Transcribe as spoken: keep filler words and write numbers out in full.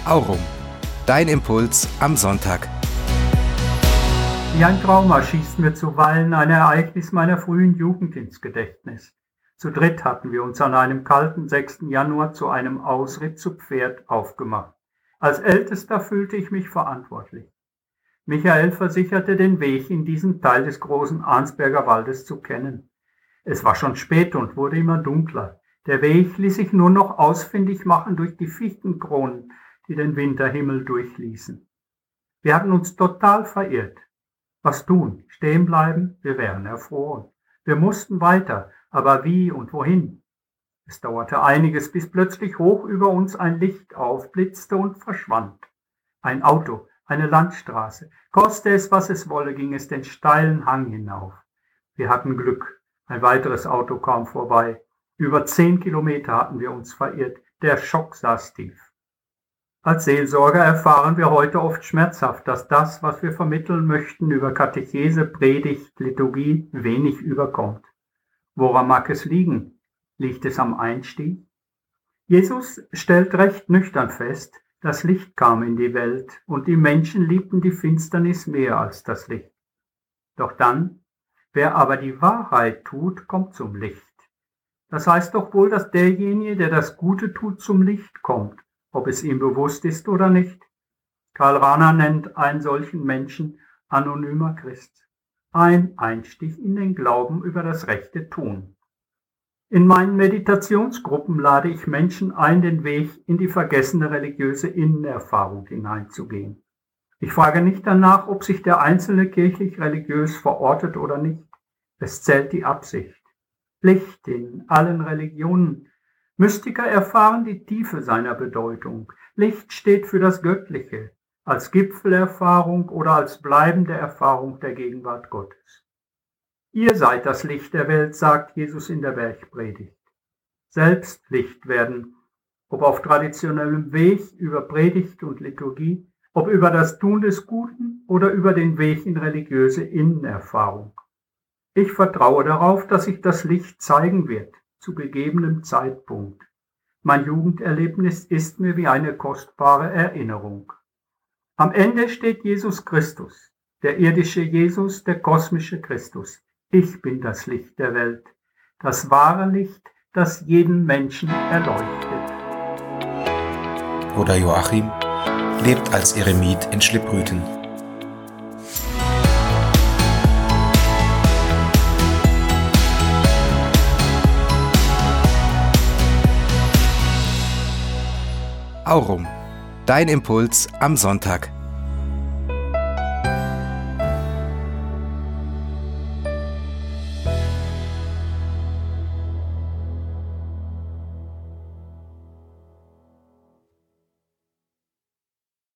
Aurum. Dein Impuls am Sonntag. Wie ein Trauma schießt mir zuweilen ein Ereignis meiner frühen Jugend ins Gedächtnis. Zu dritt hatten wir uns an einem kalten sechsten Januar zu einem Ausritt zu Pferd aufgemacht. Als Ältester fühlte ich mich verantwortlich. Michael versicherte, den Weg in diesem Teil des großen Arnsberger Waldes zu kennen. Es war schon spät und wurde immer dunkler. Der Weg ließ sich nur noch ausfindig machen durch die Fichtenkronen, die den Winterhimmel durchließen. Wir hatten uns total verirrt. Was tun? Stehen bleiben? Wir wären erfroren. Wir mussten weiter, aber wie und wohin? Es dauerte einiges, bis plötzlich hoch über uns ein Licht aufblitzte und verschwand. Ein Auto, eine Landstraße. Koste es, was es wolle, ging es den steilen Hang hinauf. Wir hatten Glück. Ein weiteres Auto kam vorbei. Über zehn Kilometer hatten wir uns verirrt. Der Schock saß tief. Als Seelsorger erfahren wir heute oft schmerzhaft, dass das, was wir vermitteln möchten über Katechese, Predigt, Liturgie, wenig überkommt. Woran mag es liegen? Liegt es am Einstieg? Jesus stellt recht nüchtern fest, das Licht kam in die Welt und die Menschen liebten die Finsternis mehr als das Licht. Doch dann, wer aber die Wahrheit tut, kommt zum Licht. Das heißt doch wohl, dass derjenige, der das Gute tut, zum Licht kommt, ob es ihm bewusst ist oder nicht. Karl Rahner nennt einen solchen Menschen anonymer Christ. Ein Einstieg in den Glauben über das rechte Tun. In meinen Meditationsgruppen lade ich Menschen ein, den Weg in die vergessene religiöse Innenerfahrung hineinzugehen. Ich frage nicht danach, ob sich der Einzelne kirchlich religiös verortet oder nicht. Es zählt die Absicht. Licht in allen Religionen. Mystiker erfahren die Tiefe seiner Bedeutung. Licht steht für das Göttliche, als Gipfelerfahrung oder als bleibende Erfahrung der Gegenwart Gottes. Ihr seid das Licht der Welt, sagt Jesus in der Bergpredigt. Selbst Licht werden, ob auf traditionellem Weg über Predigt und Liturgie, ob über das Tun des Guten oder über den Weg in religiöse Innenerfahrung. Ich vertraue darauf, dass sich das Licht zeigen wird, zu gegebenem Zeitpunkt. Mein Jugenderlebnis ist mir wie eine kostbare Erinnerung. Am Ende steht Jesus Christus, der irdische Jesus, der kosmische Christus. Ich bin das Licht der Welt, das wahre Licht, das jeden Menschen erleuchtet. Bruder Joachim lebt als Eremit in Schlipprüthen. Aurum. Dein Impuls am Sonntag.